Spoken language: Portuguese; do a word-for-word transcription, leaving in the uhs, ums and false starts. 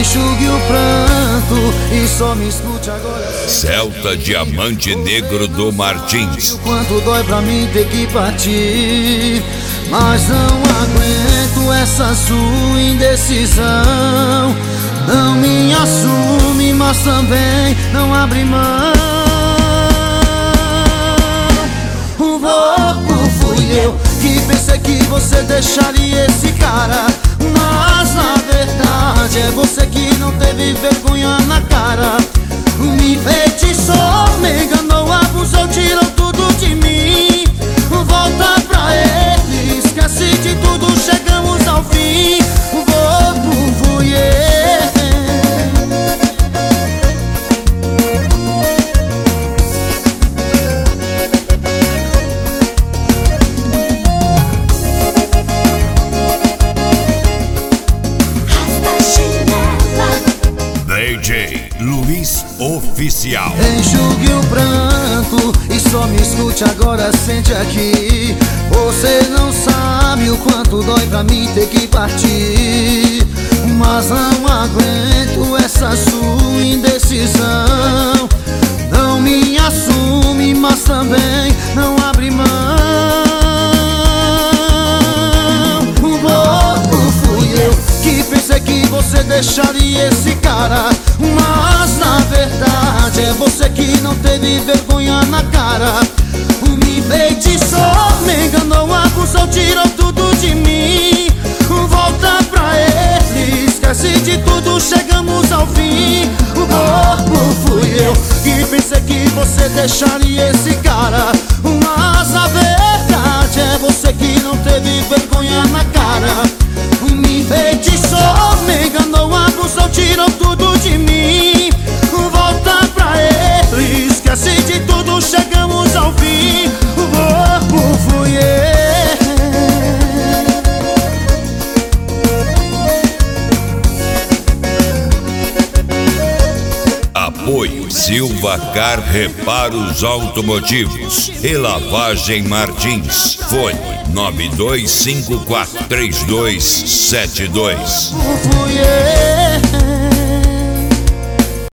enxugue o pranto e só me escute agora. Celta Diamante Negro do Martins. O quanto dói pra mim ter que partir, mas não aguento essa sua indecisão. Não me assume, mas também não abre mão. O louco fui eu que pensei que você deixaria esse cara, mas na verdade é você que não teve vergonha na cara. Me feitiçou, me enganou, abusou, tirou tudo de mim. Volta pra ele, esquece de tudo, chegamos ao fim. O louco fui eu. D J Luiz Oficial. Enxugue o pranto e só me escute agora, sente aqui. Você não sabe o quanto dói pra mim ter que partir, mas não aguento essa sua indecisão. Não me assume, mas também não abre mão. O louco fui eu que pensei que você deixaria esse cara, mas na verdade é você que não teve vergonha na cara. Me feitiçou, me enganou, abusou, tirou tudo de mim. Volta pra ele, esquece de tudo, chegamos ao fim. O corpo fui eu que pensei que você deixaria esse cara, mas na verdade é você que não teve vergonha na cara. Me feitiçou, me enganou, abusou, tirou tudo de mim. Volta pra ele, esquece de tudo, chegamos ao fim. O corpo fui eu. Apoio Silva Car Reparos Automotivos e Lavagem Martins. Fone nove dois cinco quatro três dois sete dois. Fui eu.